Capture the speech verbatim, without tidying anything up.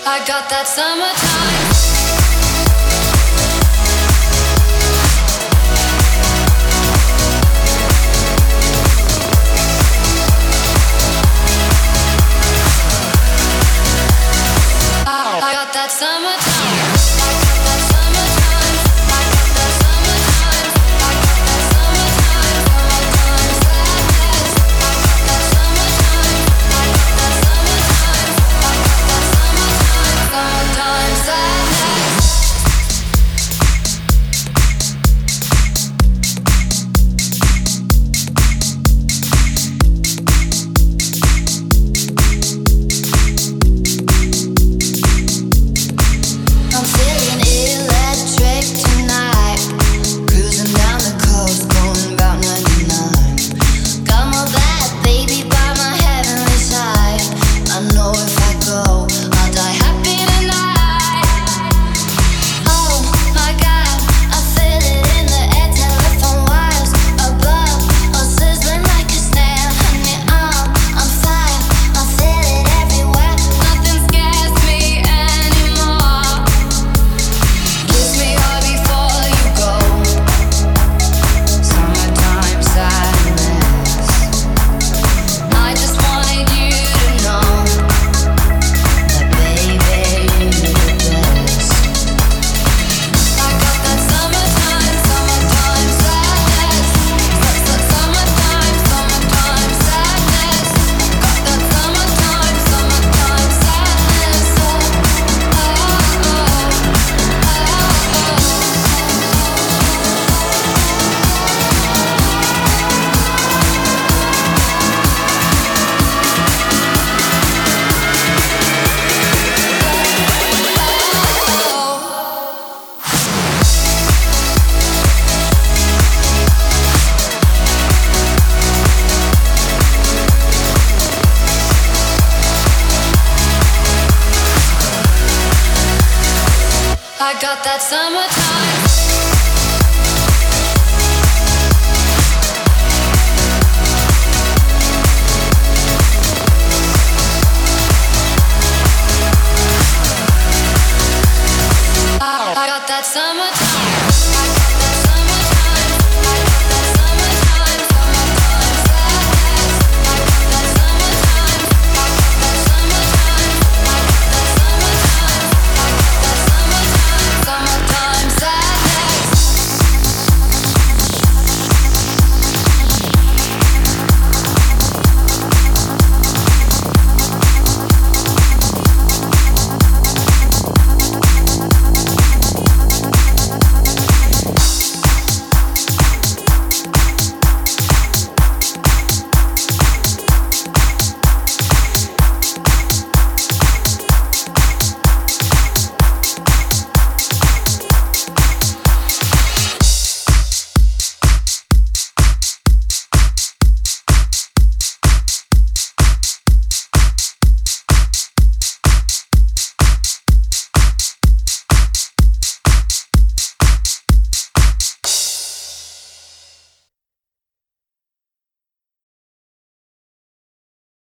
I got that summertime. I got that summertime. I got that summertime. I got that summertime. I got that summertime. Summertime sadness. I got that summertime. I got that summertime. I got that summertime. Summertime sadness. I'm feeling electric tonight, cruising down the coast, going about ninety-nine. Got my bad baby by my heavenly side. I know if I go, I'll die happy tonight. Oh my God, I feel it in the air, telephone wires above, all sizzling like a snare. Honey, I'm on fire, I feel it everywhere. Nothing scares me anymore. Kiss me hard before you go. Summertime sadness. I just wanted you to know that, baby, you're the best. I got that summertime, summertime sadness. Summertime, summertime sadness. Got that summertime, summertime sadness. Oh, oh, oh, I got that summertime. I got that summertime.